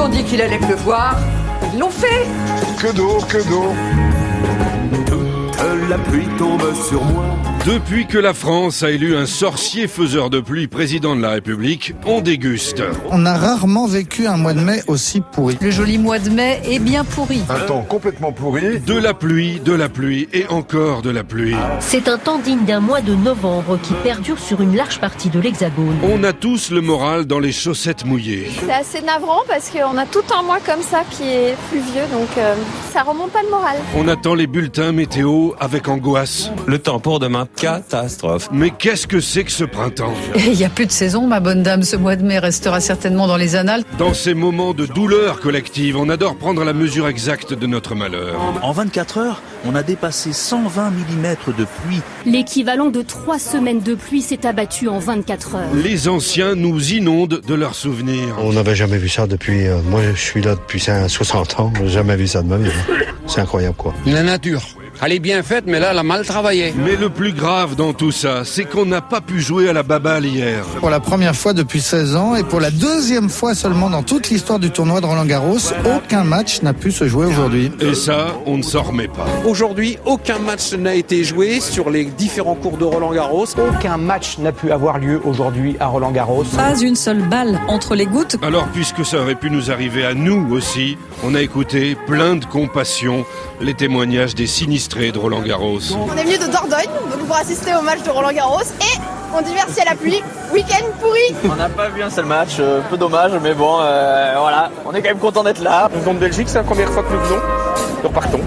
ont dit qu'il allait pleuvoir. Ils l'ont fait. Que d'eau, que d'eau. Toute la pluie tombe sur moi. Depuis que la France a élu un sorcier faiseur de pluie président de la République, on déguste. On a rarement vécu un mois de mai aussi pourri. Le joli mois de mai est bien pourri. Un temps complètement pourri. De la pluie et encore de la pluie. C'est un temps digne d'un mois de novembre qui perdure sur une large partie de l'Hexagone. On a tous le moral dans les chaussettes mouillées. C'est assez navrant parce qu'on a tout un mois comme ça qui est pluvieux, donc ça remonte pas le moral. On attend les bulletins météo avec angoisse. Le temps pour demain, catastrophe. Mais qu'est-ce que c'est que ce printemps ? Il n'y a plus de saison, ma bonne dame. Ce mois de mai restera certainement dans les annales. Dans ces moments de douleur collective, on adore prendre la mesure exacte de notre malheur. En 24 heures, on a dépassé 120 mm de pluie. L'équivalent de 3 semaines de pluie s'est abattu en 24 heures. Les anciens nous inondent de leurs souvenirs. On n'avait jamais vu ça depuis... moi, je suis là depuis 60 ans. J'ai jamais vu ça de ma vie. C'est incroyable, quoi. La nature. Elle est bien faite, mais là, elle a mal travaillé. Mais le plus grave dans tout ça, c'est qu'on n'a pas pu jouer à la baballe hier. Pour la première fois depuis 16 ans et pour la deuxième fois seulement dans toute l'histoire du tournoi de Roland-Garros, aucun match n'a pu se jouer aujourd'hui. Et ça, on ne s'en remet pas. Aujourd'hui, aucun match n'a été joué sur les différents cours de Roland-Garros. Aucun match n'a pu avoir lieu aujourd'hui à Roland-Garros. Pas une seule balle entre les gouttes. Alors, puisque ça aurait pu nous arriver à nous aussi, on a écouté, plein de compassion, les témoignages des sinistrés de Roland-Garros. On est venu de Dordogne, donc pour assister au match de Roland-Garros et on dit merci à la pluie, week-end pourri. On n'a pas vu un seul match, peu dommage, mais bon, voilà, on est quand même content d'être là. Nous venons de Belgique, c'est la première fois que nous venons, nous repartons.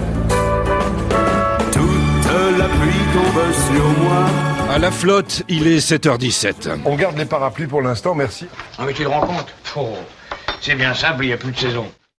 Toute la pluie tombe sur moi. À la flotte, il est 7h17. On garde les parapluies pour l'instant, merci. Ah mais tu te rends compte ? C'est bien simple, il n'y a plus de saison.